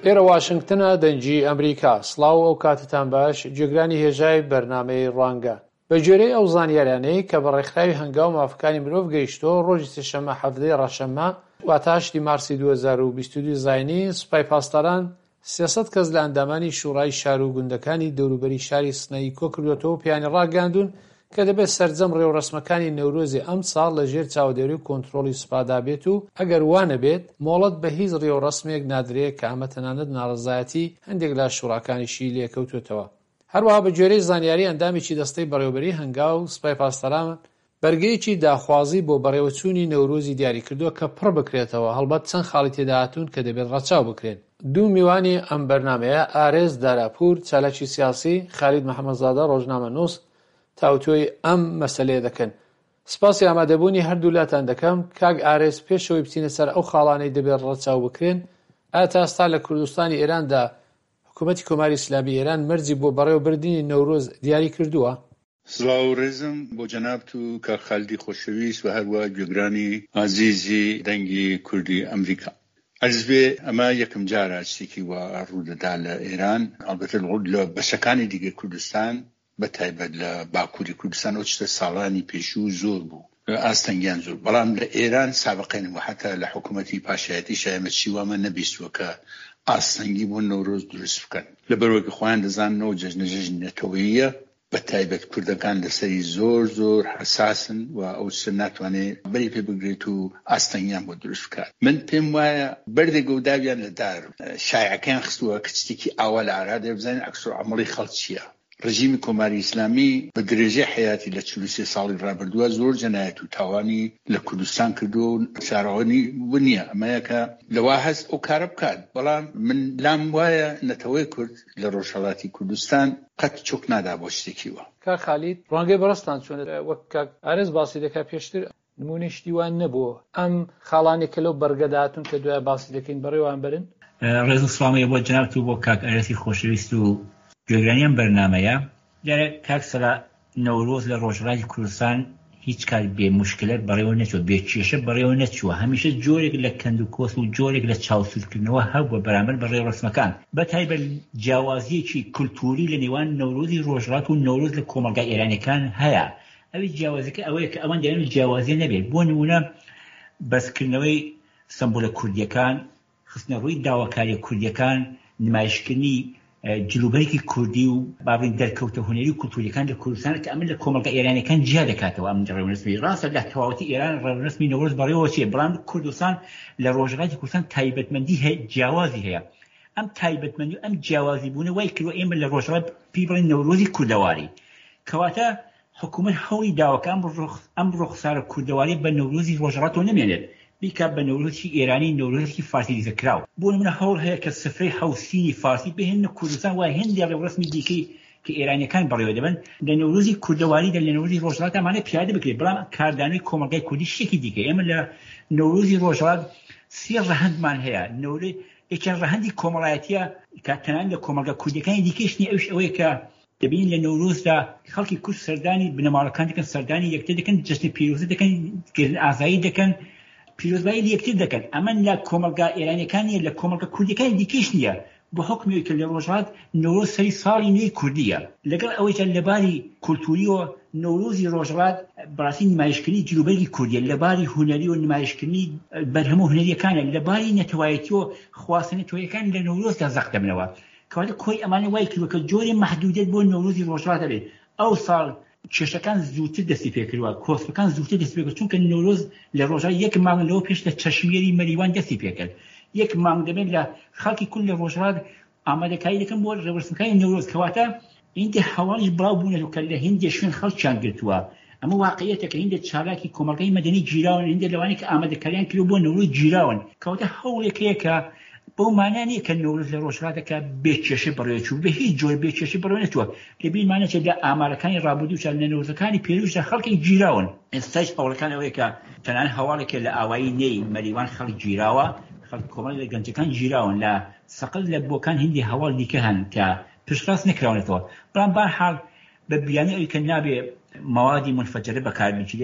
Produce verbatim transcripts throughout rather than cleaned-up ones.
ئێرە واشنگتنە دەنگی ئەمریکا. سڵاو ئەو کاتتان باش. جێگرانی هێژای بەرنامەی ڕەنگە بە جێرەی ئەو زانیاریانەی کە بە ڕێکخراوی هەنگاو مافەکانی مرۆڤ گەیشتۆ ڕۆژی سێشەممە هەفتەی ڕەشەممە واتە هەشتی مارسی دوو هەزار و بیست و دوو زاینی سوپای پاسداران سێسەد کەس لە ئەندامانی شوڕای شار و گوندەکانی دەوروبەری شاری سنەی کۆ کردوێتەوە و پێیانی ڕاگەاندوون کە دەبێت سەرجەم ڕێوڕەسمەکانی نەورۆزی ئەم ساڵ لە ژێر چاودێری و کۆنتڕۆڵی سوپادا بێت و ئەگەر وانە بێت مۆڵەت بە هیچ ڕێوڕەسمێک نادرێت کە ئەمە تەنانەت ناڕەزایەتی هەندێک لە شوڕاکانیشی لێکەوتوێتەوە. هەروەها بە جێرەی زانیاری ئەندامێکی دەستەی بەڕێوەبەری هەنگاو سوپای پاسداران بەرگەیەکی داخوازی بۆ بەڕێوەچوونی نەورۆزی دیاری کردووە کە پڕ بکرێتەوە، هەڵبەت چەند خاڵی تێدا هاتوون کە دەبێت ڕەچاو بکرێن. دوو میوانی ئەم بەرنامەیە ئارێز داراپور چالاکی سیاسی، خالید محەممەدزادە ڕۆژنامە نووس تاوتۆی ئەم مەسەلەیە دەکەن. سپاسی ئامادەبوونی هەردوو لاتان دەکەم. کاک ئارێز، پێشەوەی بچینە سەر ئەو خاڵانەی دەبێت ڕەچاو بکرێن، ئایا تا ئێستا لە کوردستانی ئێراندا حکوومەتی کۆماری ئیسلامی ئێران مەرجی بۆ بەڕێوەبردنی نەورۆز دیاری کردووە؟ سڵاو ڕێزم بۆ جەنابت و کاک خالدی خۆشەویست و هەروە گوێگرانی عەزیزی دەنگی کوردی ئەمریکا. عەرز بێ ئەمە یەکەم جارە شتێکی وا ڕوودەدا لە ئێران، ئەڵبەتە لە بەشەکانی دیگە کوردستان بە تایبەت لە باکووری کوردستان ئەو شتە ساڵانی پێشوو زۆر بوو، ئاستەنگیان زۆر، بەڵام لە ئێران سابقەی نەبوو. حتا لە حکوومەتی پاشایەتی شایەمەت شیوامە نەبیستووە کە ئاستەنگی بۆ نەورۆز دروست بکەن، لەبەرەوەی خۆیان دەزاننەوە جەژنە ژنی نەتەوەییە، بە تایبەت کوردەکان لەسەری زۆر زۆر حساسن و ئەو سەر ناتوانێت بەری پێ بگرێت و ئاستەنگیان بۆ دروست بکات. من پێم وایە بەردێک و داویان لە دار شایعەکەیان خستووە کە چتێکی ئاوا لە ئارادە بزانین عەکسوڵعەمەڵی خەڵک چییە. ڕژیمی کۆماری ئیسلامی بە درێژەی حیاتی لە چل و سێ ساڵی ڕابردووە زۆر جەنایەت و تاوانی لە کوردستان کردو و شارەوەنی ونیە، ئەمەیەکە لەوا هەست ئەو کارە بکات. بەڵام من لام وایە نەتەوەی کورد لە ڕۆژهەڵاتی کوردستان قەت چۆک نادا بۆ شتێکیوە. کاک خالید، ڕەنگەی بەڕستان چۆنە وەک کاک ئارێز باسی دەکات پێشتر نمونەیەکی وان نەبووە ئەم خاڵانێک کە لەو بەرگەداهاتون کە دوای باسی دەکەین بەڕێوان بەرن. ڕێز و سڵامی بۆ جەنابت و بۆ کاک ئارێزی خۆشەویست و گوێگرانیان بەرنامەیە. دیارە کاک سەلا نەورۆز لە ڕۆژهەڵاتی کوردستان هیچ کار بێ موشکلە بەڕێوە نەچوە، بێ کێشە بەڕێوە نەچووە، هەمیشە جۆرێک لە کەند و کۆس و جۆرێک لە چاوسورکردنەوە هەبووە بەرامبەر بە ڕێوەسمەکان، بە تایبەت جیاوازیەکی کولتوری لە نێوان نەورۆزی ڕۆژهەڵات و نەورۆز لە کۆمەلگای ئێرانیەکان هەیە. ئەوەی جیاوازیەکە ئەوەیە کە ئەوان دەیانوێت جیاوازیە نەبێت. بۆ نمونە بەسکردنەوەی سمبولە کوردیەکان، خستنەڕووی داواکاریە کوردیەکان، نمایشکردنی جلوبەرێکی کوردی و بابین دەرکەوتە هونەری و کولتوریەکان لە کوردستان کە ئەمە لە کۆمەلگای ئێرانیەکان جیا دەکاتەوە. ئەم ڕێوەسمی ڕاستە لە تەواوەتی ئێران ڕێوەسمی نەورۆز بەڕێوەوە چیە، بەڵام کوردستان لە ڕۆژهەڵاتی کوردستان تایبەتمەندی هەیە، جیاوازی هەیە. ئەم تایبەتمەندی و ئەم جیاوازی بوونە وای کردووە ئێمە لە ڕۆژهەڵات پێی بڵێن نەورۆزی کوردەواری، کەواتە حکوومەت هەوڵی داوەکە ئەم ڕوخسارە کوردەواری بە نەورۆزی ڕۆژهەڵاتەوە نەمێنێت، بیکات بە نەورۆزی ئێرانی، نەورۆزی فارسی دیزەکراوە. بۆ نمونە هەوڵ هەیە کە سفرەی حوسینی فارسی بهێنە کوردستان، وای هێندی ڕێوەسمی دیکەی کە ئێرانیەکان بەڕێوە دەبن لە نەورۆزی کوردەواریدا لە نەورۆزی ڕۆژهەڵات ئەمانە پیادە بکرێت، بەڵام کاردانەوەی کۆمەلگای کوردی شتێکی دیکە. ئێمە لە نەورۆزی ڕۆژهەڵات سێ ڕەهەندمان هەیە. نەورۆ یەکێن ڕەهەندی کۆمەڵایەتیە کە تەنانەت لە کۆمەلگا کوردیەکانی دیکەشنی ئەوش ئەوەیە کە دەبین لە نەورۆزدا خەڵکی کورد سەردانی بنەماڵەکان دەکەن، سەردانی یەکتر دەکەن، جەژنی پیرۆزی دەکەن، ئازایی دەکەن، پیرۆزبایی لە یەکتر دەکەن. ئەمە لە کۆمەلگا ئێرانیەکانیە، لە کۆمەلگا کوردیەکانی دیکەش نییە، بۆ حکمێک کە لە ڕۆژهەڵات نەورۆز سەری ساڵی نوێی کوردیە. لەگەڵ ئەوەیە لەباری کولتوریەوە نەورۆزی ڕۆژهەڵات بەڕاستی نمایشکردنی جلوبەری کوردیە، لەباری هونەری و نمایشکردنی بەرهەمە هونەریەکانە، لەباری نەتەوایەتی و خواستە نەتەوەیەکان لە نەورۆزدا زەق دەبنەوە. کەواتە کۆی ئەمانە وای کردووە کە جۆرێ مەحدودیت بۆ نەورۆزی ڕۆژهەڵات هەبێت. ئەو ساڵ کێشەکان زووتر دەستی پێکردووە، کۆسپەکان زووتر دەستی پێکرد، چونکە نەورۆز لە ڕۆژهەڵات یەک مانگ لەوە پێش لە چەشمێری مەریوان دەستی پێکرد. یەک مانگ دەبێت لە خەڵکی کورد لە ڕۆژهەڵات ئامادەکاری دەکەن بۆ ڕێوەسمەکانی نەورۆز، کەواتە هێندی هەواڵیش بڵاو بوونەوە کە لە هێندی شوێن خەڵکیان گرتووە. ئەمە واقعیەتە کە هێندە چالاکی کۆمەلگای مەدەنی گیراون، هێندە لەوانی کە ئامادەکاریان کردو بۆ نەورۆز گیراون. کەواتە هەوڵێک هەیە کە بەو مانای نییە کە نەورۆز لە ڕۆژهەڵاتەکە بێکێشە بەڕێوە چوو، بە هیچ جۆر بێکێشە بەڕێوە نەچووە. لەبیرمانە چێت لە ئامارەکانی ڕابردوو لە نەورۆزەکانی پێشوودا خەڵکی گیراون. ئێستاش هەوڵەکان ئەوەیە کە تەنانەت هەواڵێکە لە ئاوایی نێی مەریوان خەڵک گیراوە، خەڵک کۆمەڵ لە گەنجەکان گیراون، لە سەقل لە بۆکان هێندی هەواڵ دیکە هەن کە پشتڕاست نەکراونەتەوە. بەڵام بەرحاڵ بە بیانی ئەوەی کە نابێ موادی منفجرە بەکاربێت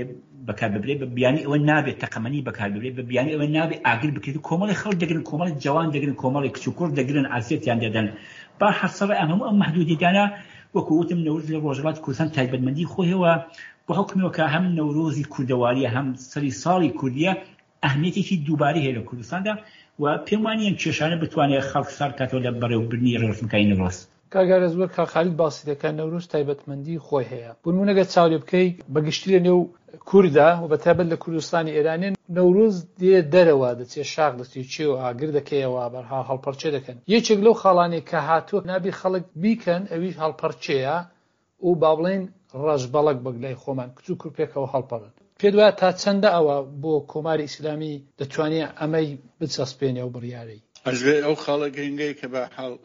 بەکار ببرێت بە بیانی ئەوە نابێت تەقەمەنی بەکار ببرێت بە بیانی ئەوە نابێت ئاگر بکرێت کۆمەڵی خەڵک دەگرن کۆمەڵی جوان دەگرن کۆمەڵی کچ و کوڕ دەگرن ئاسیەتیان دەدەن با حەسەڕە ئەم هەموو ئەم مەحدودیتانە وەکو وتم نەوروز لە ڕۆژهەڵاتی کوردستان تایبەتمەندی خۆیەوە بە حکمەوە کە هەم نەورۆزی کوردەواریە هەم سەری ساڵی کوردیە ئەهمیەتێکی دووبارەی هەیە لە کوردستاندا و پێم وانە ئەم کێشانە بتوانێت خەڵک سار بکاتەوە لە بەڕێوەبردنی ڕێڕسمکاری نەورۆز. کاگارە زۆر کاخالید باسی دەکات نەورۆز تایبەتمەندی خۆی هەیە بونمونەگە چاوی بکەی بەگشتی لە نێو کووردا و بەتایبەت لە کوردستانی ئێرانیان نەورۆز دێ دەرەوە دەچێت شاخ دەچێت چێ و ئاگر دەکەیەوە بەرها هەڵپەرچێ دەکەن یەکێک لەو خاڵانێک کە هاتووە نابی خەڵک بیکەن ئەویش هەڵپەرچەیە و با بڵێن ڕەشبەڵک بەگلای خۆمان کچ و کوڕپێکەوە هەڵپەڕن پێ وایە تا چەندە ئەوە بۆ کۆماری ئیسلامی دەتوانێت ئەمەی بچەسپێنێ و بڕیارەی ئەژێ ئەو خاڵە گەنگەی کە بە حاڵ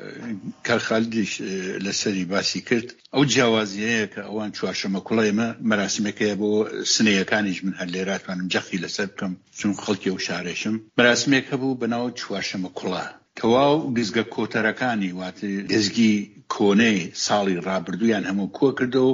کارخالدیش لەسەری باسی کرد ئەو جیاوازیەیە کە ئەوان چوارشەمە کوڵێمە مەراسمەکەیە بۆ سنەیەکانیش من هەر لێراتوانم جەخی لەسەر بکەم چون خەڵکی و شارێشم مەراسمێکە بوو بەناو چوارشەمە کوڵە کەواو گزگە کۆتەرەکانی واتە گزگی کۆنەی ساڵی ڕابردوویان هەموو کۆ کردەوە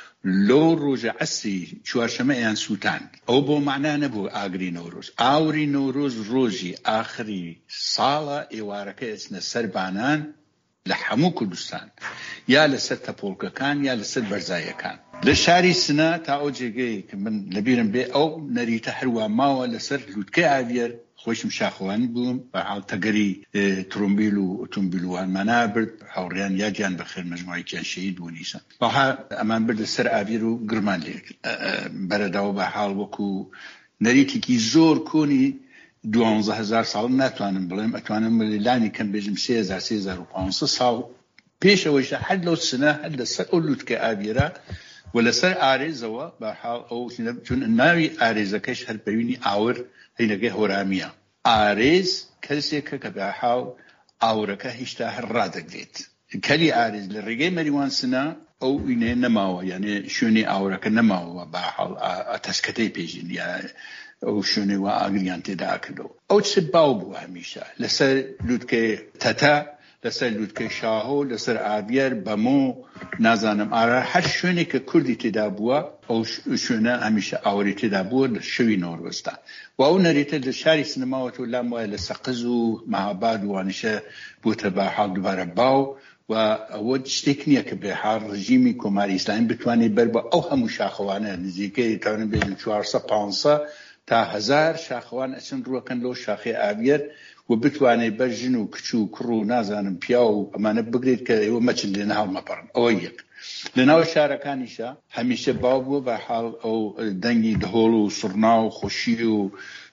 لۆ ڕۆژە عەسری چوارشەمە یان سووتاند ئەو بۆ معنە نەبوو ئاگری نەورۆز ئاوری نەورۆز ڕۆژی ئاخری ساڵە ئێوارەکە ئەچنە سەر بانان لە هەموو کوردستان یا لەسەر تەپۆڵکەکان یا لەسەر بەرزایەکان لە شاری سنە تا ئەو جێگەی کە من لەبیرم بێ ئەو نەریتە هەروە ماوە لەسەر لووتکەی ئاویەر خۆشم شاخەوانی بووم بە حاڵ تەگەری ترۆمبیل و ئۆتۆمبیلوانمانە برد هاوڕێیان یادیان بەخێر مەجموعەیەکیان شەهید بوو نیسان بەها ئەمان بردە سەر ئاویر و گرمان لێ بەرەداوە بە حاڵ وەکو نەریتێکی زۆر کۆنی دوانزە هەزار ساڵ ناتوانم بڵێم ئەتوانم لانی کەم بێژم سێ هەزار سێ هەزار و پانزە ساڵ پێشەوەیشە هەر لەو سنە هەر لەسەر ئەو لووتکە ئاویرە و لەسەر ئارێزەوە بە حاڵ ئەو چون ناوی ئارێزەکەش هەر بەوینی ئاور هەینەکەی هۆرامیە ئارێز کەسێکە کە بە حاڵ ئاورەکە هیچتا هەر ڕادەگرێت کەلی ئارێز لە ڕێگەی مەریوان سنە ئەو وینەیە نەماوە یعنی شوێنی ئاورەکە نەماوە بە حاڵ تەسکەتەی پێژین یا ئەو شوێنەی وا ئاگریان تێدا کردەوە ئەو چ باو بوو هەمیشە لەسەر لووتکەی تەتە لەسەر لووتکەی شاهۆ لەسەر ئابیەر بەمۆ نازانم ئارا هەر شوێنێک کە کوردی تێدا بووە ئەو شوێنە هەمیشە ئاوری تێدا بووە لە شەوی نۆروەستان و ئەو نەریتە لە شاری سنەماوەتەوە لام وایە لە سەقز و مەهاباد وانیشە بووتە بە حاڵ دووبارە باو و ئەوە شتێک نییە کە بێ حاڵ ڕژیمی کۆماری ئیسلامی بتوانێت بەر بە ئەو هەموو شاخەوانە نزیکەی تاوانم بێژم چوارسە پانسە تا هەزار شاخەوان ئەچن ڕوەکەن لەو شاخی ئاویەر و بتوانێت بەر ژن و کچ و کوڕ و نازانم پیا و ئەمانە بگرێت کە ئێوە مەچن لێنە هەڵمەپەڕن ئەوە یەک لەناو شارەکانیشە هەمیشە باو بووە بە حاڵ ئەو دەنگی دهۆڵ و سڕنا و خۆشی و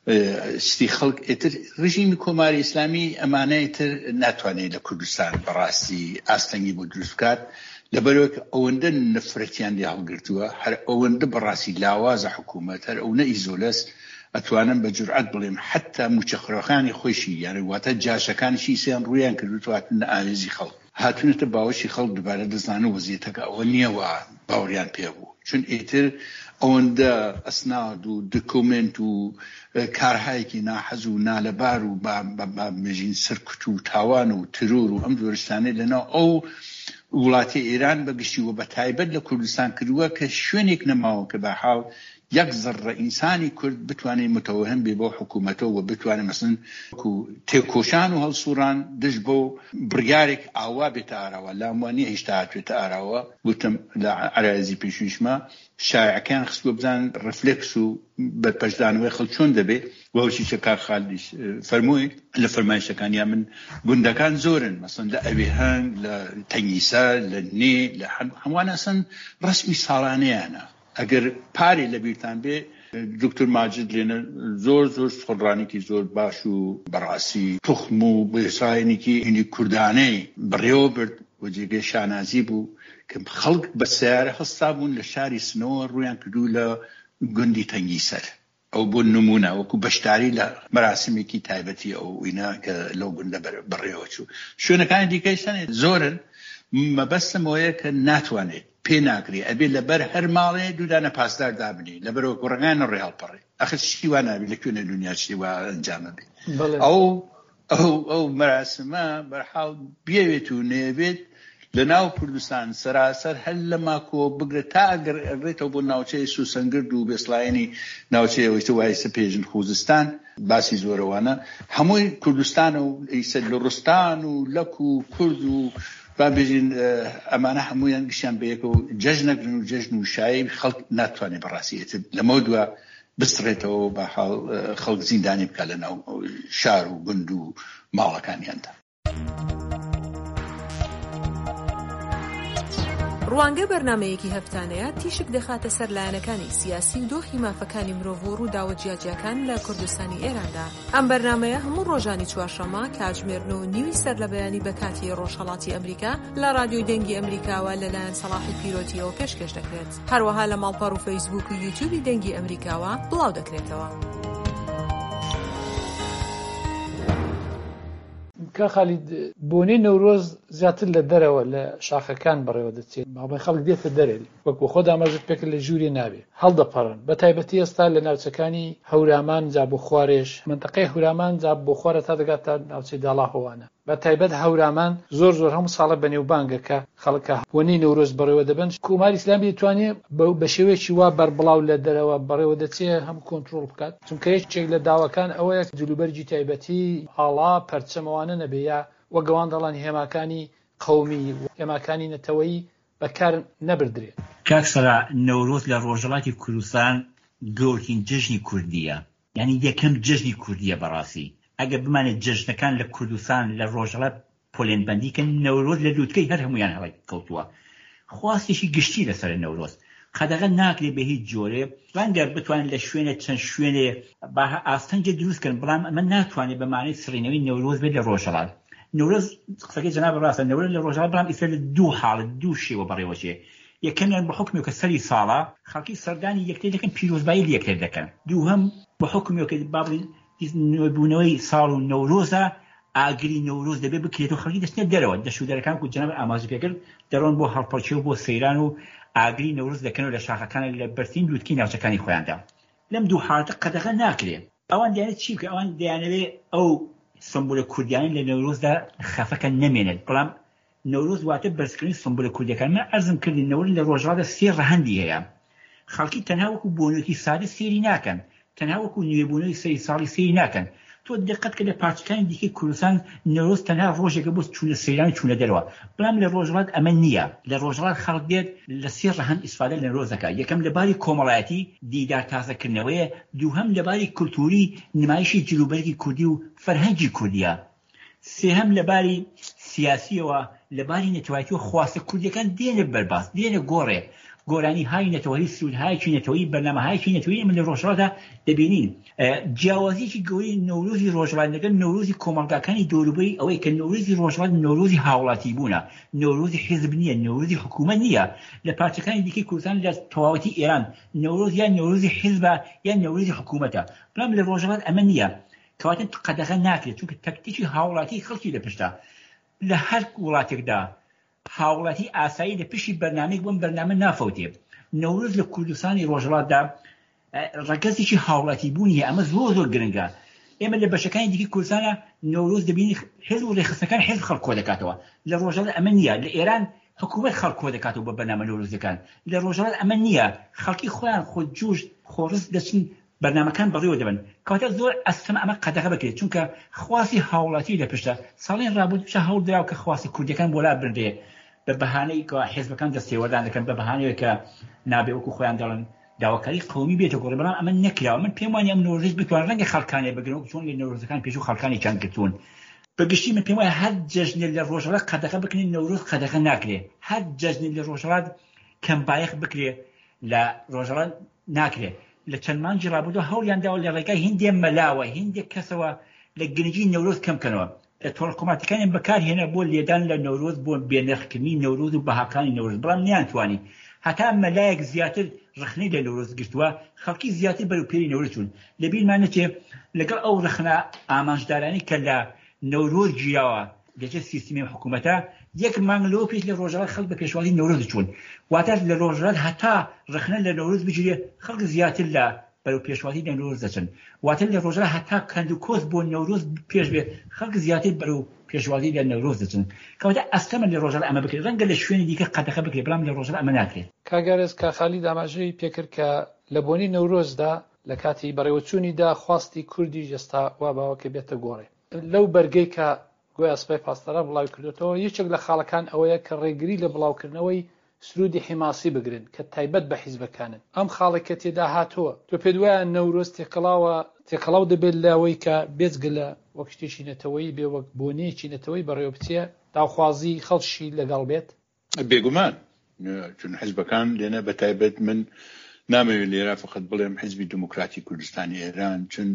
ستی خەڵک ئێتر ڕژیمی کۆماری ئیسلامی ئەمانەی تر ناتوانێت لە کوردستان بەڕاستی ئاستەنگی بۆ دروست بکات لەبەرەوە کە ئەوەندە نەفرەتیان لێ هەڵگرتووە هەر ئەوەندە بەڕاستی لاوازە حکوومەت هەر ئەو نە ئیزۆلەس ئەتوانم بە جورئەت بڵێم حتا موچەخڕەکانی خۆشی یعنی واتە جاشەکانیشی سیان ڕویان کردووە هاتنە ئاوێزی خەڵک هاتوونەتە باوەشی خەڵک دووبارە دەزانە وەزیەتەکە ئەوە نییەوە باوەڕیان پێبوو چون ئیتر ئەوەندە ئەسناد و دکۆمنت و کارهایەکی ناحەز و نالەبار و بەژین سەرکوت و تاوان و ترور و ئەم جۆرەستانەی لەناو ئەو وڵاتی ئێران بەگشتیوە بە تایبەت لە کوردستان کردووە کە شوێنێک نەماوە کە بە حاڵ یەک زەڕە ئینسانی کورد بتوانێت متەوەهم بێ بۆ حکوومەتەوە و بتوانێت مەسن تێکۆشان و هەڵسووران دش بۆ بڕیارێک ئاوا بێتە ئاراوە لاموانی هێشتا هاتوێتە ئاراوە وتم لە عەرایزی پێشویشمە شایعەکان خستووە بزان ڕفلێکس و بەرپەشدانەوەی خەڵک چۆن دەبێت وەوشیشە کار خالیش فەرمووی لە فەرمایشەکانیان من گوندەکان زۆرن مەسن لە ئەوێهەنگ لە تەنگیسە لە نێ لە هەمووان ئەسن ڕسمی ساڵانەیانە ئەگەر پارێ لە بیرتان بێ دکتۆر ماجد لێنە زۆر زۆر سخۆڕانێکی زۆر باش و بەڕاستی توخم و بێساینێکی هینی کوردانەی بڕێوە برد و جێگەی شانازی بوو کە خەڵک بە سیارە هەستا بوون لە شاری سنەوە ڕویان کردو لە گوندی تەنگیسەر ئەو بۆ نمونە وەکو بەشداری لە مەراسمێکی تایبەتی ئەو وینە کە لەو گوندە بڕێوە چوو شوێنەکانی دیکەیشتانێت زۆرن مەبەستمەوەیە کە ناتوانێت پێ ناکرێ ئەبێ لەبەر هەر ماڵێ دوودانە پاسدار دابنی لەبەرەوە کوڕەکان ڕێ هەڵپەڕێ ئەخر شتی وا نابی لە کوێنە دنیا شتی وا ئەنجامە بێ ئەو ئەو ئەو مەراسمە بەرحاڵ بێوێت و نێوێت لە ناو کوردستان سەراسەر هەر لە ماکۆ بگرێت تا ئەگەر ئەگرێتەوە بۆ ناوچەی سوسەنگرد و بێسڵایەنی ناوچەیەوەی وای سپێژن خوزستان باسی زۆرەوانە هەمووی کوردستان و ئیسە لە ڕستان و لەک و کورد و با بێژین ئەمانە هەمویان گشتیان بەیەکە و جەژنەگرن و جەژن و شایی خەڵک ناتوانێت بەڕاستیەت لەمە دووە بستڕێتەوە بە خەڵک زیندانی بکە لە ناو شار و گوند و ماڵەکانیاندا. ڕوانگە بەرنامەیەکی هەفتانەیە تیشک دەخاتە سەر لایەنەکانی سیاسی و دۆخی مافەکانی مرۆڤ و ڕووداوە جیاجیاکان لە کوردستانی ئێراندا. ئەم بەرنامەیە هەموو ڕۆژانی چوارشەممە کاتژمێر و نیوی سەر لە بەیانی بە کاتی ڕۆژهەڵاتی ئەمریکا لە رادیۆی دەنگی ئەمریکاوە لەلایەن سەلاحی پیرۆتیەوە پێشکەش دەکرێت. هەروەها لە ماڵپەڕ و فەیسبوک و یوتیوبی دەنگی ئەمریکاوە بڵاو دەکرێتەوە. کە خالید بۆنەی نەورۆز زیاتر لە دەرەوە لە شاخەکان بەڕێوە دەچێت باڵی خەڵک دێتە دەرێ وەکو خۆ دامەژت پێکرد لە ژووری نابێ هەڵدەپەڕن بە تایبەتی ئێستا لە ناوچەکانی هەورامان جا بۆ خوارێش منتەقەی هەورامان جا بۆ خوارە تا دەگات تا ناوچەی داڵاهۆوانە بە تایبەت هەورامان زۆر زۆر هەموو ساڵە بەنێوبانگەکە خەڵکە بۆنەی نەورۆز بەڕێوە دەبن کوماری ئیسلامی دەتوانێت بە شێوەیەکی وا بەربڵاو لە دەرەوە بەڕێوە دەچێت هەموو کۆنتڕۆڵ بکات چونکە یەکێک لە داواکان ئەوەیە جلوبەرجی تایبەتی ئاڵا پەرچەمەوانە نەبێ وە گەوان دەڵان هێماکانی قەومی هێماکانی نەتەوەیی بەکار نەبردرێت. کاکسەلا نەورۆز لە ڕۆژهەڵاتی کوردستان گەورەترین جەژنی کوردیە یعنی یەکەم جەژنی کوردیە بەڕاستی ئەگە بمانێت جەژنەکان لە کوردستان لە ڕۆژهەڵات پۆلێنبەندی کە نەورۆز لە لووتکەی هەر هەمویان هەڵی کەوتووە خواستێکی گشتی لەسەر نەورۆز قەدەغە ناکرێ بە هیچ جۆرێ ڕەنگە بتوانین لە شوێنە چەند شوێنێ با ئاستەنجە دروستکەن بەڵام ئەمە ناتوانێت بە مانای سڕینەوەی نەورۆز بێت لە ڕۆژهەڵات. نەورۆز قسەکەی جەناب ڕاستە نەورۆز لە ڕۆژهەڵات بەڵام ئیستا لە دوو حاڵت دوو شێوە بەڕێوەچێ یەکەمیان بە حکمی کە سەری ساڵە خەڵکی سەردانی یەکتر دەکەن پیرۆزبایی لە یەکتر دەکەن دووهەم بە حکمی کە بابڵین نوێبوونەوەی ساڵ و نەورۆزە ئاگری نەورۆز دەبێت بکرێت و خەڵکی دەستێت دەرەوە دەشودەرەکان و جەناب ئاماژە پێکرد دەڕۆن بۆ هەڵپەرچێ و بۆ سەیران و ئاگری نەورۆز دەکەنەوە لە شاخەکان لە بەرترین لووتکەی ناوچەکانی خۆیاندا لەم دوو حاڵەتە قەدەغە ناکرێت ئەوان دەیانێت چی بکە ئەوان دەیانەوێت ئەو سمبولە کوردیانی لە نەورۆزدا خەفەکە نەمێنێت بەڵام نەورۆز واتە بەرزکردنی سمبولە کوردیەکان من ئەرزم کردی نەورۆز لە ڕۆژهەڵاتدا سێ ڕەهەندی هەیە خەڵکی تەنها وەکو بۆنەوەکی سادە سێری ناکەن تەنها وەکو نوێبوونەوەی سەری ساڵی سێری ناکەن تۆ دقت کە لە پارچەکانی دیکەی کوردستان نەورۆز تەنها ڕۆژێکە بۆ چوونە سەیران چوونە دەرەوە بەڵام لە ڕۆژهەڵات ئەمە نییە لە ڕۆژهەڵات خەڵک دێت لە سێ ڕەهەند ئیسفادە لە نەورۆز دەکات یەکەم لەباری کۆمەڵایەتی دیدار تازەکردنەوەیە دووهەم لەباری کولتوری نمایشی جلوبەرگی کوردی و فەرهەنگی کوردیە سێهەم لەباری سیاسیەوە لەباری نەتەوەیەتی و خواستە کوردیەکان دێنە بەرباس دێنە گۆڕێ گۆرانی های نەتەوەیی سوودهایکی نەتەوەیی بەرنامەهایکی نەتەوەیی من لە ڕۆژهەڵاتدا دەبینین جیاوازیەکی گەورەی نەورۆزی ڕۆژهەڵات لەگەڵ نەورۆزی کۆمەڵگاکانی دەوروبەری ئەوەی کە نەورۆزی ڕۆژهەڵات نەورۆزی هاوڵاتی بوونە نەورۆزی حیزب نییە نەورۆزی حکوومەت نییە لە پارچەکانی دیکەی کوردستان لە تەواوەتی ئێران نەورۆز یان نەورۆزی حیزبە یان نەورۆزی حکوومەتە بەڵام لە ڕۆژهەڵات ئەمە نییە کەواتە قەدەغە ناکرێت چونکە تەکتیکی هاوڵاتی خەڵکی لە پشتە لە هەر وڵاتێکدا هاوڵاتی ئاسایی لە پشتی بەرنامەیەک بۆم بەرنامە نافەوتێ نەورۆز لە کوردستانی ڕۆژهەڵاتدا ڕەگەزێکی هاوڵاتی بوونیە ئەمە زۆر زۆر گرنگە ئێمە لە بەشەکانی دیکەی کوردستانە نەورۆز دەبینی حیزب و ڕێخستەکان حیزب خەڵک کۆ دەکاتەوە لە ڕۆژهەڵات ئەمە نییە لە ئێران حکوومەت خەڵک کۆ دەکاتەوە بە بەرنامە نەورۆزیەکان لە ڕۆژهەڵات ئەمە نییە خەڵکی خۆیان خۆ جوشت خۆڕست دەچن بەرنامەکان بەڕێوە دەبن کەواتە زۆر ئەستەمە ئەمە قەدەغە بکرێت چونکە خواسی هاوڵاتی لە پشتە ساڵین ڕابردوو پیشە هەوڵ دراوە کە خواسی کوردیەکان بۆ لا بردرێ بە بەهانەی کە حیزبەکان دەستێوەردان دەکەن بە بەهانەیە کە نابێ وەکو خۆیان دەڵن داواکاری قەومی بێتە گۆڕی بەڵام ئەمە نەکراوە من پێم وانە ئەم نەورۆز بتوان ڕەنگە خەڵکانێ بگرن وەکو چۆن لە نەورۆزەکان پێش و خەڵکانی چەند گرتوون بەگشتی من پێم وایە هەر جەژنێ لە ڕۆژهەڵات قەدەغە بکرێن نەورۆز قەدەغە ناکرێ هەر جەژنێ لە ڕۆژهەڵات کەمبایەخ بکرێ لە ڕۆژهەڵات ناکرێ لە چەند مانگی ڕابردووە هەوڵیان داوە لە ڕێگای هیندێ مەلاوە هیندێک کەسەوە لە گرنگی نەورۆز کەمکەنەوە لە تۆڕکۆماتەکانیان بەکارهێنا بۆ لێدان لە نەورۆز بۆ بێنرخکردنی نەورۆز و بەهاکانی نەورۆز بەڵام نیانتوانی هەتا مەلایەک زیاتر ڕخنەی لە نەورۆز گرتووە خەڵکی زیاتر بەروپێری نەورۆز چوون لەبیرمان نەچێ لەگەڵ ئەو ڕخنە ئامانجدارانی کە لە نەورۆز گیراوە لەجێ سیستمی حکوومەتە یەک مانگ لەوە پێش لە ڕۆژهەڵات خەڵک بە پێشوازی نەورۆز چوون واتە لە ڕۆژهەڵات هەتا ڕخنە لە نەورۆز بگیرێ خەڵک زیاتر لە بەرەو پێشوازی لە نەورۆز دەچن واتە لە ڕۆژەڵات هەتا کەندوکۆز بۆ نەورۆز پێش بێ خەڵک زیاتر بەرەو پێشوازی لە نەورۆز دەچن کەواتە ئەستەمە لە ڕۆژەڵات ئەمە بکرێت ڕەنگە لە شوێنی دیکە قەدەغە بکرێت بەڵام لە ڕۆژەڵات ئەمە ناکرێت. کاگەرز کاخالی داماژەی پێکرد کە لە بۆنی نەورۆزدا لە کاتی بەڕێوەچوونیدا خواستی کوردی جستا وا باوەکە بێتە گۆڕێ لەو بەرگەی کە گویا سپای پاسداران بڵاوی کردێتەوە یەکێک لە خاڵەکان ئەوەیە کە ڕێگری لە بڵاوکردنەوەی سرودی حیماسی بگرن کە تایبەت بە حیزبەکانن ئەم خاڵێک کە تێدا هاتووە تۆ پێ دوایە نەورۆز تێکەڵاوە تێکەڵاو دەبێت لەوەی کە بێجگە لە وەک شتێکی نەتەوەی بێ وەک بۆنەیەکی نەتەوەی بەڕێوە بچێ داوخوازی خەڵکی لەگەڵ بێت بێگومان چون حیزبەکان لێنە بە تایبەت من نامەوێت لێرە فقط بڵێم حیزبی دموکراتی کوردستانی ئێران چون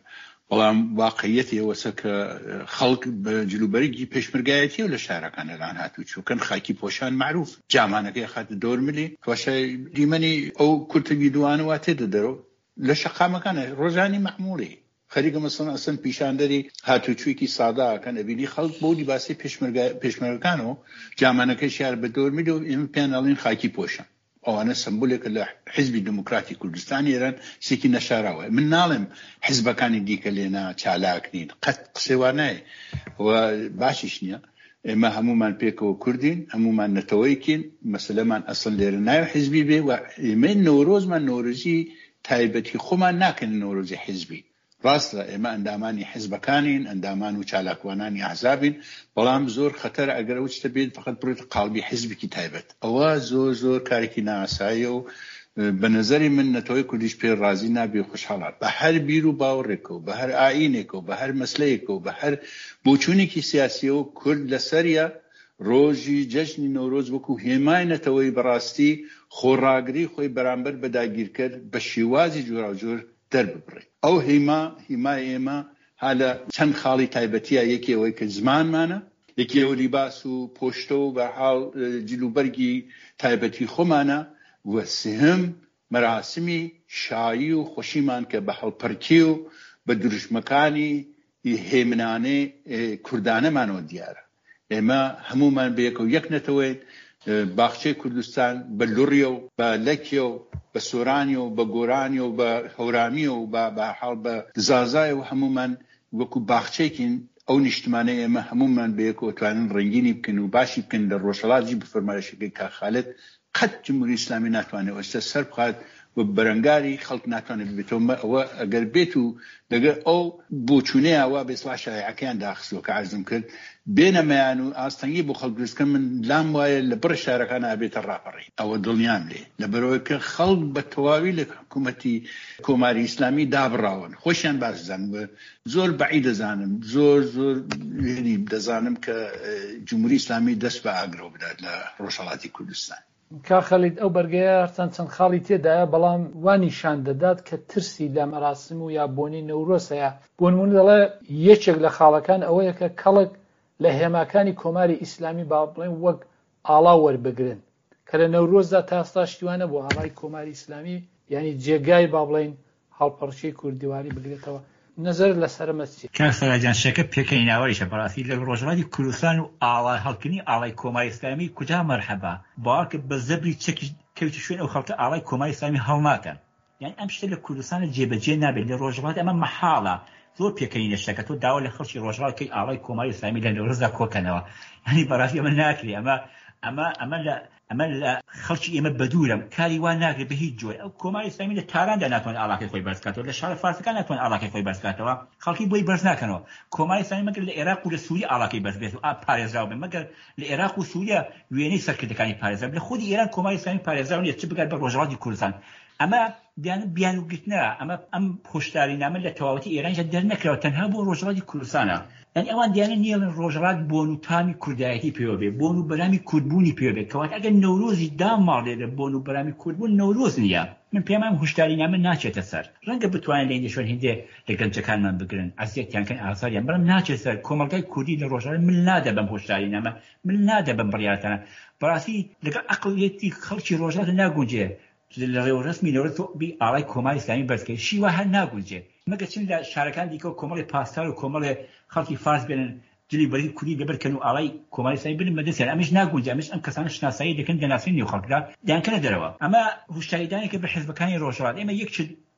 بەڵام واقعیەتی ئەوەسە کە خەڵک بە جلوبەرگی پێشمەرگایەتی و لە شارەکان ئێران هاتوو چووکەن خاکی پۆشان معروف جامانەکەی خاتە دۆر ملی کەواشای دیمەنی ئەو کورتەگی دوانەوە تێدە دەرەوە لە شەقامەکانە ڕۆژانی مەحموڵی خەریکە مەسەڵەن ئەسەن پیشاندەری هاتوچوویەکی ساداکەن ئەبینی خەڵک بۆ لیباسی پێشمەرگەکانەوە جامانەکەی شار بە دۆر ملی و ئێمە پێیان ئەڵێن خاکی پۆشان ئەوانە سمبولێکە لە حیزبی دموکراتی کوردستانی ئێران سێکی نەشاراوە من ناڵێم حیزبەکانی دیکە لێنا چالاکنین قەت قسەوان نایە و باشیش نییە ئێمە هەمومان پێکەوە کوردین هەمومان نەتەوەیکین مەسلەمان ئەسڵ لێرە ناوە حیزبی بێ و ئێمە نەورۆزمان نۆرۆزی تایبەتی خۆمان ناکەن نۆرۆزی حیزبی ڕاستە ئێمە ئەندامانی حیزبەکانین ئەندامان و چالاکوانانی ئاحزابین بەڵام زۆر خەتەر ئەگەر ئەو شتە بێت فقط بڕێت قاڵبی حیزبێکی تایبەت ئەوە زۆر زۆر کارێکی ناساییە و بە نەزەری من نەتەوەی کوردیش پێ ڕازی نابێ خوشحاڵات بە هەر بیر و باوەڕێکەوە بە هەر ئاینێکەوە بە هەر مەسلەیەکەوە بە هەر بۆچوونێکی سیاسیەوە کورد لەسەریە ڕۆژی جەژنی نەورۆز وەکو هێمای نەتەوەی بەڕاستی خۆڕاگری خۆی بەرامبەر بە داگیرکرد بە شێوازی جۆراوجۆر دەرببڕێت ئەو هیما هیمای ئێمە هالە چەند خاڵی تایبەتیە یەکێەوەی کە زمانمانە یەکێەوە لیباس و پۆشتە و بە حاڵ جلوبەرگی تایبەتی خۆمانە و سهم مەراسمی شایی و خۆشیمان کە بە هەڵپەرکی و بە دروشمەکانی هێمنانەی کوردانەمانەوە دیارە ئێمە هەمومان بەیەکە و یەک نەتەوەین باخچەی کوردستان بە لوڕیە و بە لەکیە و بە سۆرانی و بە گۆرانی و بە هەورامی و بە حاڵ بە زازای و هەمومان وەکو باخچەیەکین ئەو نیشتمانە ئێمە هەمومان بەیەکەوە توانن ڕنگینی بکەن و باشی بکەن لە ڕۆژهەڵاتی بفەرمایشەکەی کاخالت قەت جمهوری ئیسلامی ناتوانێت ئەوەستە سەر بخات و بەرەنگاری خەڵک ناتوانێت ببێتەوە ئەوە ئەگەر بێت و لەگەر ئەو بۆچوونەیە وا بێسڵا شایعەکەیان داخستەوە کە عەرزم کرد بێنەمەیان و ئاستەنگی بۆ خەڵک دروستکە من لام وایە لە بڕ شارەکانە ئەبێتە ڕاپەڕی ئەوە دڵنیام لێ لەبەرەوەی کە خەڵک بە تەواوی لە حکوومەتی کۆماری ئیسلامی دابڕاون خۆشیان باش دەزانن زۆر بەعید دەزانم زۆر زۆر دەزانم کە جمهوری ئیسلامی دەست بە ئاگرەوە بدات لە ڕۆژهەڵاتی کوردستان. کاخەلیت ئەو بەرگەیە هەرچەند چەند خاڵی تێدایە بەڵام وانیشان دەدات کە ترسی لە مەراسم و یا بۆنی نەورۆز هەیە بۆ نمونە دەڵێ یەکێک لە خاڵەکان ئەوەیە کە کەڵک لە هێماکانی کۆماری ئیسلامی با بڵێن وەک ئاڵا وەربگرن کە لە نەورۆزدا تا ئێستا شتیوانە بۆ ئاڵای کۆماری ئیسلامی یعنی جێگای با بڵێن هەڵپەرچەی کوردیواری بگرێتەوە نظر لەسەرمە چی کاسەراجان شەکە پێکەی ناوەریشە بەڕاستی لە ڕۆژهەڵاتی کوردستان و ئاڵای هەڵکردنی ئاڵای کۆماری ئیسلامی کوجا مەرحەبا باوەکە بە زەبری چەکی کەوتی شوێن ئەو خەڵکە ئاڵای کۆماری ئیسلامی هەڵناکەن یعنی ئەم شتە لە کوردستانە جێبەجێ نابێت لە ڕۆژهەڵات ئەمە مەحاڵە زۆر پێکەنی شەکە تۆ داوا لە خەڵکی ڕۆژهەڵاتی ئاڵای کۆماری ئیسلامی لە نەورۆزدا کۆکەنەوە یعنی بەڕاستی ئەمە ناکرێ ئەمە ئەمە ئەمە لە ئەمە لە خەڵکی ئێمە بەدوورم کاری وا ناکرێت بە هیچ جۆی ئەو کۆماری ئیسلامی لە تاراندا ناتوانێت ئاڵاکەی خۆی بەرزکاتەوە لە شارە فارسەکان ناتوانێت ئاڵاکەی خۆی بەرزکاتەوە خەڵکی بۆی بەرز ناکەنەوە کۆماری ئیسلامی مەگەر لە عێراق و لە سووری ئاڵاکەی بەرز بێت و ئا پارێزراو بێت مەگەر لە عێراق و سووریا وێنەی سەرکردەکانی پارێزراو لە خودی ئێران کۆماری ئیسلامی پارێزراو نییە چ بگات بە ڕۆژهەڵاتی کوردستان ئەمە بیان بیانوگرتنە ئەمە ئەم هۆشدارینامە لە تەواوەتی ئێرانیش دەرنەکرەوە تەنها بۆ ڕۆژهەڵاتی کوردستانە یعنی ئەوان دیانە نیڵن ڕۆژهەڵات بۆن و تامی کوردایەتی پێوە بێ بۆن و بەرامی کوردبوونی پێوە بێت کەواتە ئەگەر نەورۆزی داماڵێ لە بۆن و بەرامی کوردبوون نەورۆز نییە من پێم وایە هۆشدارینامە ناچێتە سەر ڕەنگە بتوانن لە هێندێشوان هێندێ لە گەنجەکانمان بگرن ئەزیەتیان کەن ئاساریان بەڵام ناچێت سەر کۆمەلگای کوردی لە ڕۆژهەڵات من نادە بەم هۆشدارینامە من نادە بەم بڕیارەتانە بەڕاستی لەگەڵ عەقڵیەتی خەڵکی ڕۆژهەڵات ناگونجێ لە ڕێوەڕسمی نەورۆزی ئاڵای کۆماری ئیسلامی بەرزکەی شیوا هەر ناگونجێ مەگە چین لە شارەکان دیکە و کۆمەڵی پاسدار و کۆمەڵی خەڵکی فارس بێنن جلی بەری کوردی لەبەرکەن و ئاڵای کۆماری ئیسلامی بن بەدەستیان ئەمیش ناگونجێ ئەمیش ئەم کەسانە شناسایی دەکەن دەناسێن نێو خەڵکدا دەیانکەنە دەرەوە ئەمە هۆشداریدانێکە بە حیزبەکانی ڕۆژهەڵات ئێمە یەک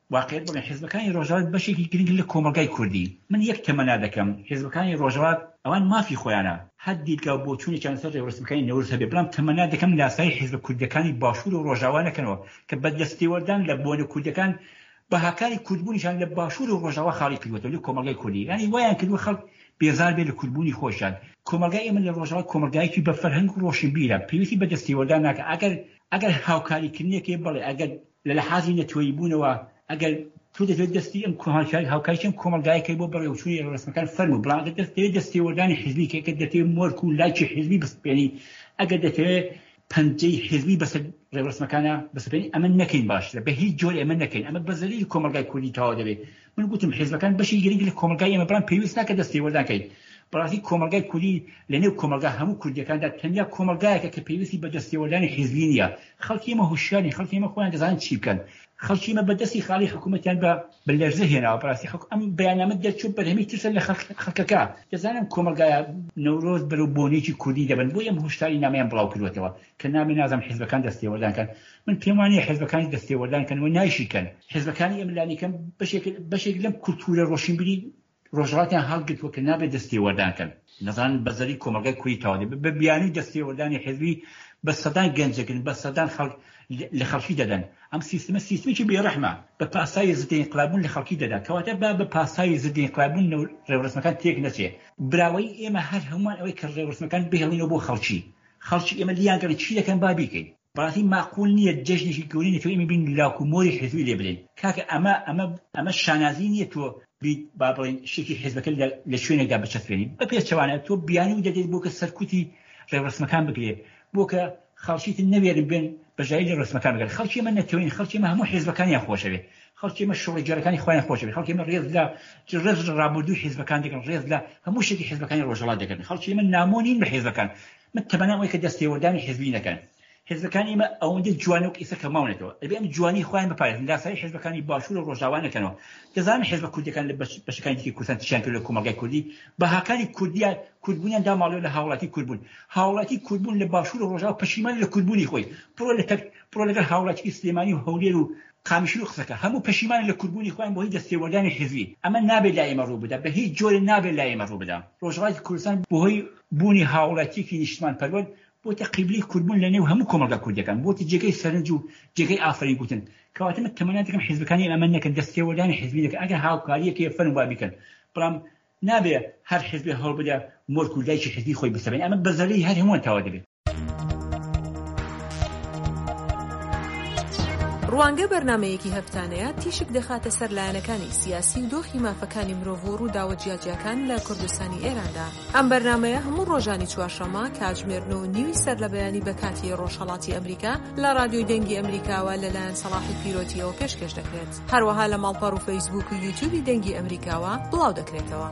واقعیت بڵێن حیزبەکانی ڕۆژهەڵات بەشێکی گرنگ لە کۆمەلگای کوردی. من یەک تەمەنا دەکەم حیزبەکانی ڕۆژهەڵات ئەوان مافی خۆیانە هەر دیدگا بۆ چوونێکیان سەر ڕێوەرسمەکانی نەورۆز هەبێ، بەڵام تەمەنا دەکەم لاسای حیزبە کوردەکانی باشوور و ڕۆژاوا نەکەنەوە کە بەدەستێوەردان لە بۆنە کوردەکان بەهاکاری کوردبوونیشان لە باشوور و ڕۆژاوا خاڵی کردوەوە لە کۆمەلگای کوردی. یعنی وایان کردووە خەڵک بێزار بێ لە کوردبوونی خۆشیان. کۆمەلگای ئێمە لە ڕۆژاوا کۆمەلگایەکی بە فەرهەنگ و ڕۆشنبیرە، پێویستی بەدەستێوەردان ناکە. ئەگەر ئەگەر هاوکاریکردنێکی بڵێ ئەگەر لە لەحاظی نەتۆیی بوونەوە ئەگەر تۆ دەوێت دەستی ئەم هاوکاریشم کۆمەلگایەکەی بۆ بەڕێوەچوونی ڕێوەرسمەکان فەرموو، بڵام ئەگەر دەستەوێت دەستێوەردانی حیزبی کە دەتەوێت مۆرک و لایکی حیزبی بسپێنی، ئەگەر دەتەوێت پەنجەی حیزبی بەسەر ڕێوەرسمەکانە بسپێنی، ئەمە نەکەین باشترە، بە هیچ جۆر ئەمە نەکەین، ئەمە بەزەلیلی کۆمەلگای کوردی تەواو دەبێت. من گوتم حیزبەکان بەشی گرنگ لە کۆمەلگای ئێمە، بەڵام پێویست ناکە دەستێوەردانکەین. بەڕاستی کۆمەلگای کوردی لەنێو کۆمەلگا هەموو کوردیەکاندا تەنیا کۆمەلگایەکە کە پێویستی بە دەستێوەردانی حیزبی نییە. خەڵکی ئێمە هوشیاری، خەڵکی ئێمە خۆیان دەزانن چی بکەن. خەڵکی ئێمە بەدەستی خاڵی حکوومەتیان بە لەرزە هێناوە. بەڕاستی ئەم بەیاننامە دەرچوو بەرهەمی ترسە لە خەڵکەکە. دەزانم کۆمەلگایە نەورۆز بەرەو بۆنێکی کوردی دەبن، بۆ ئەم هوشیاری نامەیان بڵاو کردوێتەوە کە نامی نازم حیزبەکان دەستێوەردانکەن. من پێم وانییە حیزبەکانی دەستێوەردانکەن و نایشیکەن. حیزبەکانی ئێمە لانیکەم بەشێک لەم کولتورە ڕۆشنبیری ڕۆژهەڵاتیان هەڵگرتووە کە نابێت دەستێوەردانکەن. نەزانن بەزەری کۆمەلگای کوردی تەواو دەبێت بە بیانی دەستێوەردانی حیزبی بە سەدان گەنجەکن، بە سەدان لە خەڵکی دەدەن. ئەم سیستمە سیستمێکی بێڕەحمە، بە پاسای ضد انقلاببوون لە خەڵکی دەدا، کەواتە با بە پاسای ضد انقلاببوون ڕێوەرسمەکان تێک نەچێ. براوەی ئێمە هەر هەمومان ئەوەی کە ڕێوەرسمەکان بهێڵینەوە بۆ خەڵکی. خەڵکی ئێمە لیانگەڕی چی دەکەن با بیکەین. بەڕاستی معقول نییە جەژنێکی گەورەی نەتوێت ئێمە بین لاکومۆری حیزبی لێ بدەین. کاکە ئەمە ئەمە ئەمە شانازی نییە تۆ با بڵێن شتێکی حیزبەکە لە شوێنێکدا بچەسپێنی. بە پێچەوانە تۆ بیانی و دەدەیت بۆ کە سەرکوتی ڕێوەرسمەکان بگرێت، بۆ کە خەڵکیت نەوێرن بێن بەژایی لە ڕێوەرسمەکان بگەن. خەڵکی ئێمە نەتەوەین، خەڵکی ئێمە هەموو حیزبەکانیان خۆشەوێ، خەڵکی ئێمە شۆڕی جارەکانی خۆیان خۆشەوێ، خەڵکی ئێمە ڕێز لە ڕێز ڕابردووی حیزبەکان دەکەن، ڕێز لە هەموو شتێکی حیزبەکانی ڕۆژهەڵات دەکەن. خەڵکی ئێمە نامۆنین بە حیزبەکان. من تەمەنا ئەوەی کە دەستێوەردانی حیزبی نەکەن. حیزبەکانی ئێمە ئەوەندە جوانە و ئیسە کە ماونێتەوە، ئەبێ ئەم جوانی خۆیان بپارێزن، لاسایی حیزبەکانی باشوور و ڕۆژاوا نەکەنەوە. دەزانن حیزبە کوردیەکان لە بەشەکانی دیکەی کوردستان چیان کرد لە کۆمەلگای کوردی، بەهاکاری کوردیە کوردبوونیان داماڵێوە لە هاوڵاتی کوردبوون. هاوڵاتی کوردبوون لە باشوور و ڕۆژاوا پەشیمانی لە کوردبوونی خۆی، پڕۆ لە پڕۆ لەگەڵ هاوڵاتی سلێمانی و هەولێر و قامیشلو و قسەکە، هەموو پەشیمانی لە کوردبوونی خۆیان بۆ هی دەستێوەردانی حیزبی. ئەمە نابێت لای ئێمە ڕوو بدات، بە هیچ جۆرێ نابێت لای ئێمە ڕوو بدات. ڕۆژهەڵاتی کوردستان بۆ هۆی بوونی هاوڵاتیەکی نیشتمان پەروەر بۆتە قیبلەی کوردبوون لە نێو هەموو کۆمەلگا کوردیەکان، بۆتە جێگەی سەرنج و جێگەی ئافرین گوتن. کەواتە من تەمەنا دەکەم حیزبەکانی ئەمە نەکەن، دەستێوەردانی حیزبی دەکەن. ئەگەر هاوکاریەکی فەرم وا بیکەن، بەڵام نابێ هەر حیزبی هەڵ بدە مۆرک و لایکی حیزبی خۆی بسەبێن. ئەمە بەزەلی هەر هەمووان تەواو دەبێت. ڕوانگە بەرنامەیەکی هەفتانەیە تیشک دەخاتە سەر لایەنەکانی سیاسی و دۆخی مافەکانی مرۆڤ و ڕووداوە جیاجیاکان لە کوردستانی ئێراندا. ئەم بەرنامەیە هەموو ڕۆژانی چوارشەممە کاتژمێر نۆ و نیوی سەر لە بەیانی بە کاتی ڕۆژهەڵاتی ئەمریکا لە رادیۆی دەنگی ئەمریکاوە لەلایەن سەلاحی پیرۆتیەوە پێشکەش دەکرێت. هەروەها لە ماڵپەڕ و فەیسبوک و یوتیوبی دەنگی ئەمریکاوە بڵاو دەکرێتەوە.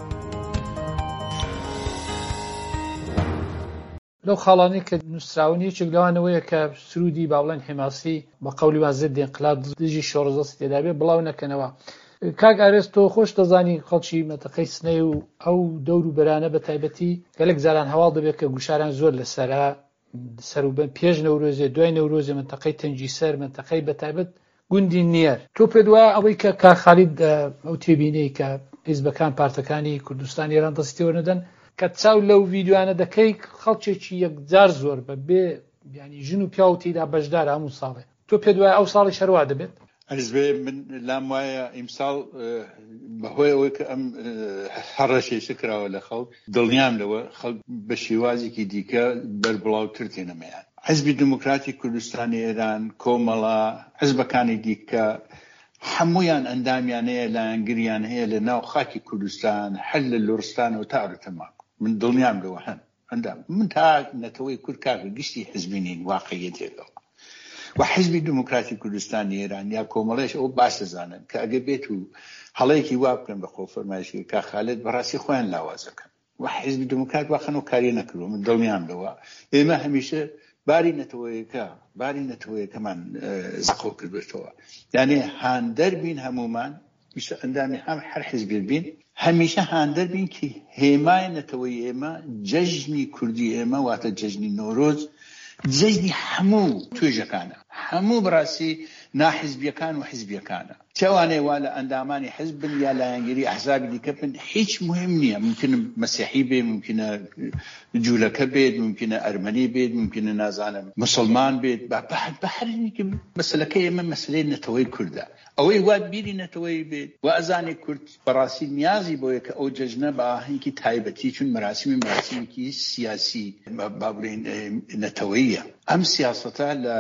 لەو خاڵانەی کە نووسراون یەکێک لەوانەوەیە کە سرودی باوڵێن حماسی بە قەولی وازێت دێنقلاب دژی شۆڕزەست تێدا بێ بڵاو نەکەنەوە. کاک ئارێز تۆ خۆش دەزانی خەڵکی مەتەقەی سنەی و ئەو دەور و بەرانە بە تایبەتی گەلێک جاران هەواڵ دەبێت کە گوشاران زۆر لەسەرا سەروبەن پێش نەورۆزێ دوای نەورۆزێ مەتەقەی تەنجیسەر مەتەقەی بە تایبەت گوندی نیەر. تۆ پێت وایە ئەوەی کە کاک خالید ئەو تێبینەی کە حیزبەکان پارتەکانی کوردستان ئێران دەستیەوە نەدەن کە چاو لەو ڤیدیوانە دەکەی خەڵکێکی یەکجار زۆر بە بێ ینی ژن و پیا و تێدا بەشدار هەموو ساڵێ، تۆ پێت وایە ئەو ساڵی شەروا دەبێت؟ ئەزبێ من لام وایە ئیمساڵ بەهۆی ئەوەی کە ئەم هەڕەشێشە کراوە لە خەڵک دڵنیام لەوە خەڵک بە شێوازێکی دیکە بەربڵاوتر تێنەمەیان. حیزبی دموکراتی کوردستانی ئێران، کۆمەڵا حیزبەکانی دیکە هەموویان ئەندامیانەیە لایەنگریان هەیە لە ناو خاکی کوردستان، هەر لە لۆرستانەوە تا ئەوروتەماک. من دڵنیام لەوە هەن ئەندام من تا نەتەوەی کورد کاکە گشتی حیزبینین واقعیەتێکەوە و حیزبی دموکراتی کوردستانی ئێران یا کۆمەڵەش ئەو باش دەزانن کە ئەگە بێت و هەڵەیەکی وا بکەن بە خۆفەرمایشی کا خالد بەڕاستی خۆیان لاوازەکەن و حیزبی دموکرات واخەن و کاری نەکردو. من دڵنیام لەوە ئێمە هەمیشە باری نەتەوەیەکە باری نەتەوەیەکەمان زەقۆ کردوێتەوە، یعنی هاندەر بین هەمومان ویسە ئەندامی هەم هەر حیزبی بین هەمیشە هاندەر بین کە هێمای نەتەوەی ئێمە جەژنی کوردی ئێمە واتە جەژنی نۆرۆز جەژنی هەموو توێژەکانە، هەموو بەڕاستی ناحزبیەکان و حزبیەکانە چاوانێ وا لە ئەندامانی حزبن یا لایەنگیری ئەحزابی دیکە بن هیچ مهم نییە ممکنە مەسیحی بێت ممکنە جوولەکە بێت ممکنە ئەرمەنی بێت ممکنە نازانم مسلمان بێت بە هەرێکی مەسلەکەی ئێمە مەسلەی نەتەوەی کوردە ئەوەی وات بیری نەتەوەی بێت و ئەزانێ کورد بەڕاستی نیازی بۆیە کە ئەو جەژنە بە ئاهەنگی تایبەتی چون مەراسیمی مەراسیمێکی سیاسی با بڵێن نەتەوەییە ئەم سیاسەتە لە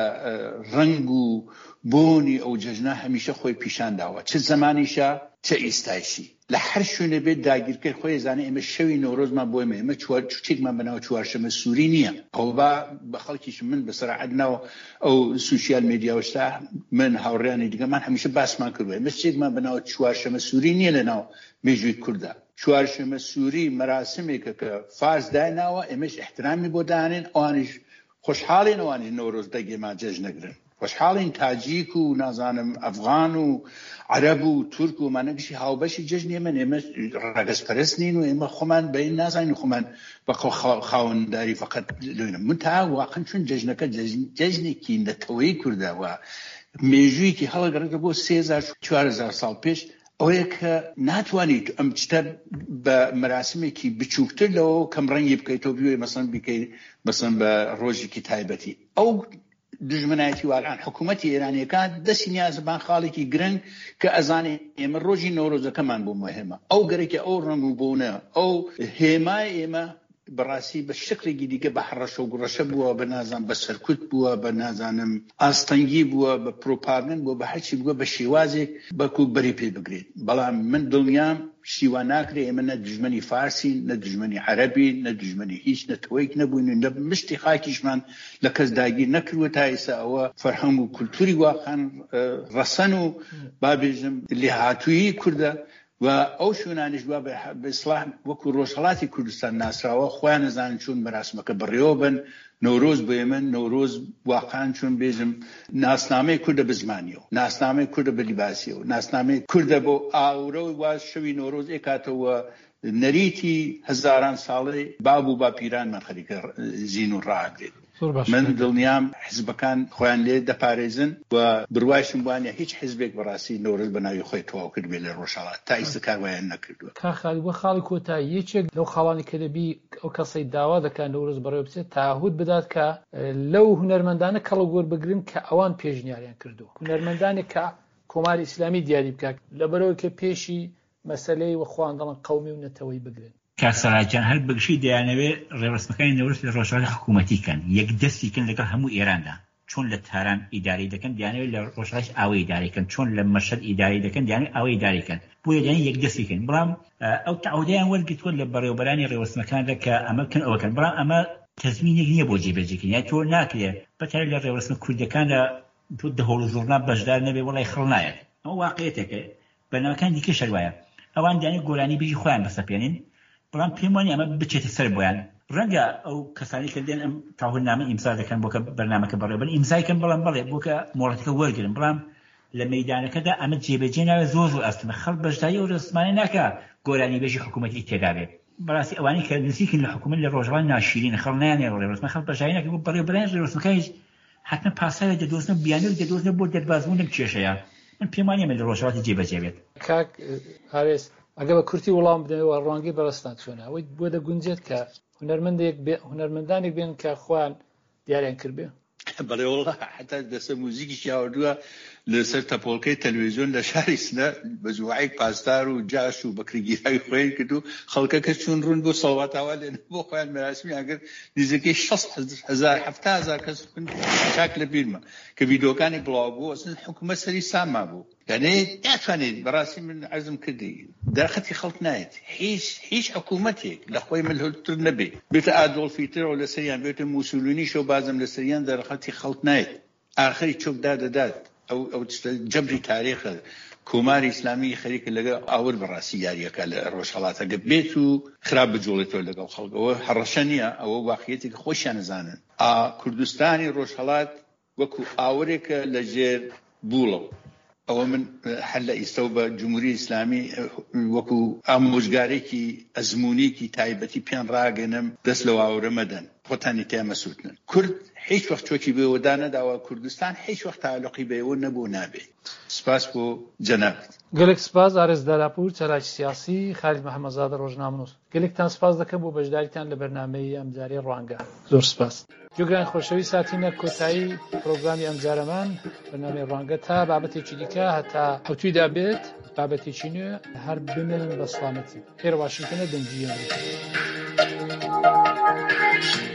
ڕنگ و بۆنی ئەو جەژنە هەمیشە خۆی پیشان داوە چه زمانیشە چه ئیستایشی لە هەر شوێنە بێت داگیرکەی خۆی زانێ ئێمە شەوی نۆرۆزمان بۆ ئێمە ئێمە چوارچێکمان بەناو چوارشەمە سووری نییە ئەو با بە خەڵکیش من بەسەراحەت ناو ئەو سوسیال میدیاوەشتا من هاوڕێیانی دیگەمان هەمیشە باسمان کردووە ئێمە چێکمان بەناو چوارشەمە سووری نییە لە ناو مێژووی کوردە چوارشەمە سووری مەراسمێکە کە فارس دایناوە ئێمەش احترامی بۆ دانێن ئەوانیش خۆشحاڵین ئەوانی نۆرۆز دەگێمان جەژنەگرن خۆشحاڵین تاجیک و نازانم ئەفغان و عەرەب و تورک و مانەگشی هاوبەشی جەژنی ئێمە ئێمە ڕەگەزپەرست نین و ئێمە خۆمان بەین نازانین خۆمان بە خاوەنداری فەقەت لێنە من تا واقعن چون جەژنەکە جەژنێکی نەتەوەیی کوردەوە مێژوویەکی هەڵەگەڕێتە بۆ سێ هەزار چوار هەزار ساڵ پێش ئەوەیە کە ناتوانیت ئەم شتە بە مەراسمێکی بچووکتر لەوە کەم ڕەنگی بکەیتەوە بوێ مەسەن بکەیت مەسەن بە ڕۆژێکی تایبەتی ئەو دژمنایەتی واران حکوومەتی ئێرانیەکان دەستی نیازبان خاڵێکی گرنگ کە ئەزانێ ئێمە ڕۆژی نۆرۆزەکەمان بۆ مهمە ئەو گەرەێکی ئەو ڕنگ و بوونە ئەو هێمای ئێمە بەڕاستی بە شکلێکی دیکە بە حڕەشە و گوڕەشە بووە بە نازان بە سەرکوت بووە بە نازانم ئاستەنگی بووە بە پرۆپاگەند بووە بە هەرچی بووە بە شێوازێک بەکو بەری پێ بگرێت بەڵام من دڵنیام شیوا ناکرێ ئێمە نە دژمنی فارسی نە دژمنی عەرەبی نە دژمنی هیچ نەتەوەیک نەبووین نە مشتی خاکیشمان لە کەس داگیر نەکردووە تا ئێستا ئەوە فەرهەنگ و کولتوری واقعان ڕەسەن و بابێژم لێهاتوویی کوردە و ئەو شوێنانیش وا بە ئیسلاح وەکو ڕۆژهەڵاتی کوردستان ناسراوە خۆیان نەزانن چۆن مەراسمەکە بڕێوە بن نۆرۆز بۆ ئێمە نۆرۆز واقعان چۆن بێژم ناسنامەی کوردە بە زمانیەوە ناسنامەی کوردە بە لیباسیەوە ناسنامەی کوردە بۆ ئاورەوەی واز شەوی نۆرۆز ئێکاتەوە نەریتی هەزاران ساڵی باب و باپیرانمان خەریکە زین و ڕاگرێت من دڵنیام حزبەکان خۆیان لێ دەپارێزن و بڕوایشم وانە هیچ حزبێک بەڕاستی نۆرۆز بە ناوی خۆی تەواو کرد بێ لە ڕۆژهەڵات تا ئێستا کاروایان نەکردووە کاخالی وە خاڵی کۆتایی یەکێک لەو خاڵانی کە دەبی ئەو کەسەی داوا دەکات نۆرۆز بەڕێوە بچێت تاهود بدات کە لەو هونەرمەندانە کەڵە گۆر بگرن کە ئەوان پێشنیاریان کردو هونەرمەندانێک کە کۆماری ئیسلامی دیاری بکات لەبەرەوەی کە پێشی مەسەلەی وەخوان دەڵن قەومی و نەتەوەی بگرن کاکسەلاجان هەر بگشی دەیانەوێت ڕێوەسمەکانی نەورۆز لە ڕۆژهەڵاتی حکوومەتیکەن یەک دەستیکن لەگەڵ هەموو ئێراندا چۆن لە تاران ئیداری دەکەن دیانەوێت لە ڕۆژهەڵاتی ئاوای ئیداریکەن چۆن لە مەشهەد ئیداری دەکەن دیانەوێت ئاوای ئیداریکەن بۆیە دیانەوێت یەک دەستیکن بەڵام ئەو تەعودەیان وەرگرتووە لە بەڕێوەبەرانی ڕێوەسمەکاندا کە ئەمە بکەن ئەوەکەن بەڵام ئەمە تەزمینێک نییە بۆ جێبەجێکردن یان تۆ ناکرێت بەتایبەت لە ڕێوەسمە کوردەکاندا تۆ دەهۆڵ و زۆرنا بەشدار نەبێ وەڵای خڕ نایەت ئەمە واقعیەتێکە بەناوەکان دیکەش هەروایە ئەوان دیانەوێت گۆرانی بێژی خۆیان بەسەپێنن بەڵام پێم وانە ئەمە بچێتە سەر بۆیان ڕەنگە ئەو کەسانی کە دێن ئەم تاهۆلنامە ئیمزا دەکەن بۆ کە بەرنامەکە بەڕێوەبەر ئیمزایکەن بەڵام بەڵێ بۆ کە مۆڵەتەکە وەرگرن بەڵام لە مەیدانەکەدا ئەمە جێبەجێ ناوێت زۆر زۆر ئەستمە خەڵک بەشداری ئەو ڕێوەسمانە ناکە گۆرانی بێژی حکوومەتی تێدا بێت بەڕاستی ئەوانەی کە نزیکن لە حکوومەت لە ڕۆژهەڵاتی ناشرینە خەڵک نایانێ ڕێوەسمە خەڵک بەشداری ناکە بۆ بەڕێوەبەرانی ڕێوەسمەکانیش حتمما پاسارێک دەدۆزنە بیانێک دەدۆزنە بۆ دەربازبوونم کێشەیە من پێم وانە لە ڕۆژهەڵاتی جێبەجێ بێت کاک هاوێس ئەگە بە کورتی وەڵام بدەوە ڕوانگەی بەڕستان چۆنە ئەوەی بۆ دەگونجێت کە هونەرمەندێک هونەرمەندانێک بێن کە خۆیان دیاریان کرد بێ بەڵێ وەڵا حتا دەسە موزیکیش یاوردووە لەسەر تەپۆڵکەی تەلەڤیزیۆن لە شاری سنە بە جوعایک پاسدار و جاش و بەکرێگیرای خۆیان کرد و خەڵکەکە چون ڕوون بۆ سەڵاتاوا لێن بۆ خۆیان مەراسمی ئەگەر نزیکەی شەست هەزار هەفتە هەزار کەس چاک لە بیرمە کە ڤیدۆکانی بڵاو بوو ئەسن حکوومەت سەری ساما بوو یعنی ناتوانێت بەڕاستی من عەرزم کردی دەرخەتی خەڵک نایەت هیچ هیچ حکوومەتێک لە خۆی ملهوتر نەبێ بێتە ئادۆڵف هیتلەر لە سەریان بێتە موسولینیش و بازم لە سەریان دەرخەتی خەڵک نایەت ئاخری چۆک دادەدات ئەو ئەو جەبری تاریخە کۆماری ئیسلامی خەریکە لەگەڵ ئاور بەڕاستی یاریەکە لە ڕۆژهەڵاتەکە بێت و خراپ بجوڵێتەوە لەگەڵ خەڵکەوە هەڕەشە نییە ئەوە واقعیەتێک خۆشیان نەزانن ئا کوردستانی ڕۆژهەڵات وەکو ئاورێکە لە ژێر بوڵە ئەوە من هەر لە ئیستە بە جمهوری ئیسلامی وەکو ئامۆژگارێکی ئەزمونیکی تایبەتی پێیان ڕاگەنم دەست لەو ئاورە مەدەن خۆتانی تیا مەسووتن کورد هیچ وەخت چۆکی بێوەدا نەداوە کوردستان هیچ وەخت تعلقی بێوە نەبوو نابێ سپاس بۆ جەنابەت گەلێک سپاس ئارێز داراپور چالاکی سیاسی خالید محەممەدزادە ڕۆژنامەنووس گەلێکتان سپاس دەکەم بۆ بەشداریتان لە بەرنامەی ئەمجارەی ڕوانگە زۆر سپاس جوگران خۆشەوی ساتینە کۆتایی پرۆگرامی ئەمجارەمان بەرنامەی ڕوانگە تا بابەتێکی دیکە هەتا ئەوتویدا بێت بابەتێکی نوێ هەر بمێنن بە سڵامەتی ئێرە واشنگتنە دەنگی ئەمریکا